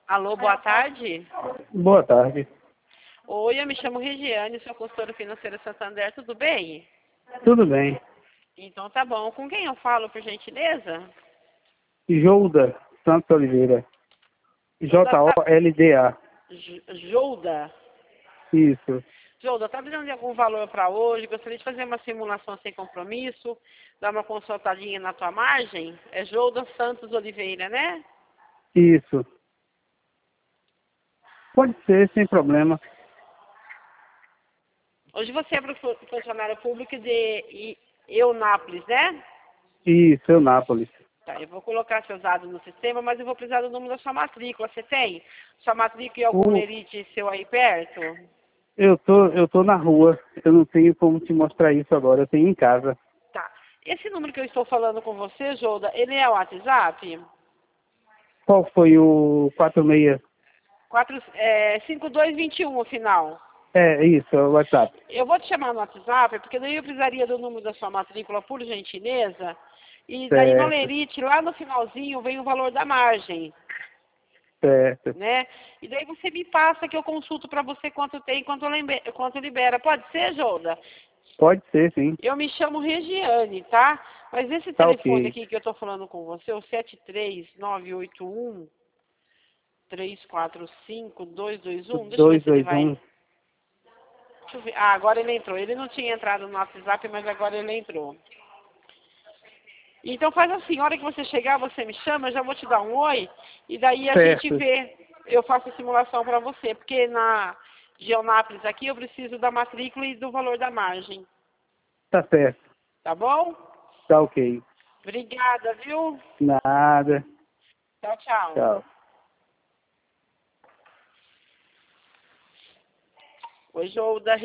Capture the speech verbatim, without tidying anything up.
Alô, boa tarde. Boa tarde. Oi, eu me chamo Regiane, sou consultora financeira Santander, tudo bem? Tudo bem. Então tá bom. Com quem eu falo, por gentileza? Jolda Santos Oliveira. Jolda, tá... J O L D A. J- Jolda. Isso. Jolda, tá precisando de algum valor para hoje? Gostaria de fazer uma simulação sem compromisso, dar uma consultadinha na tua margem? É Jolda Santos Oliveira, né? Isso. Pode ser, sem problema. Hoje você é profu- funcionário público de I- Eunápolis, né? Isso, Eunápolis. Tá, eu vou colocar seus dados no sistema, mas eu vou precisar do número da sua matrícula. Você tem? Sua matrícula e algum O, lerite seu aí perto? eu, tô, eu tô na rua. Eu não tenho como te mostrar isso agora. Eu tenho em casa. Tá. Esse número que eu estou falando com você, Jolda, ele é o WhatsApp? Qual foi o quatro seis? Quatro, é, cinco dois dois um, o final. É, isso, é o WhatsApp. Eu vou te chamar no WhatsApp, porque daí eu precisaria do número da sua matrícula, por gentileza. E daí no Certo, lerite, lá no finalzinho, vem o valor da margem, certo. né? E daí você me passa que eu consulto para você quanto tem, quanto, lembe- quanto libera. Pode ser, Jolda? Pode ser, sim. Eu me chamo Regiane, tá? Mas esse Tá telefone ok. aqui que eu tô falando com você, o sete três nove oito um, três quatro cinco, dois dois um, deixa eu ver dois se ele dois vai... um. Deixa eu ver. Ah, agora ele entrou. Ele não tinha entrado no WhatsApp, mas agora ele entrou. Então faz assim, a hora que você chegar, você me chama, eu já vou te dar um oi, e daí a gente Certo. vê, eu faço a simulação para você, porque na Geonápolis aqui eu preciso da matrícula e do valor da margem, Tá certo. tá bom? Tá ok. Obrigada, viu? Nada. Tchau, tchau. Tchau. Oi, Jolda.